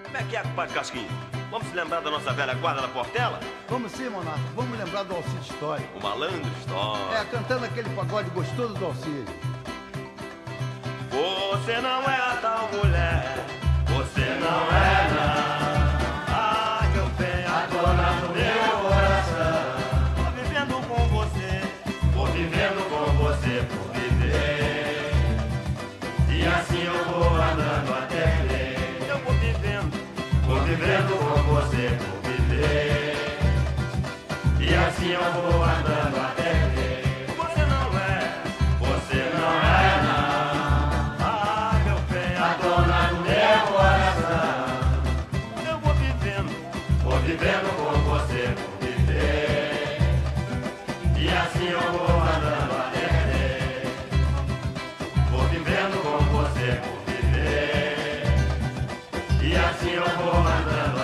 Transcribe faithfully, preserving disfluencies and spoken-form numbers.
Como é que é, compadre Casquinha? Vamos se lembrar da nossa velha guarda na Portela? Vamos sim, Monarca. Vamos lembrar do Alcide História. O malandro História. É, cantando aquele pagode gostoso do Alcide. Você não é a tal mulher, você não é não. Ah, que eu tenho a dona do meu coração. Vou vivendo com você, vou vivendo com você por viver. E assim eu vou andando até ver. Eu vou vivendo, vou vivendo com você por viver. E assim eu vou andando até ver. Você não é, você não é não. Vivendo com você por viver. E assim eu vou andando até ver. Vou vivendo com você por viver. E assim eu vou andando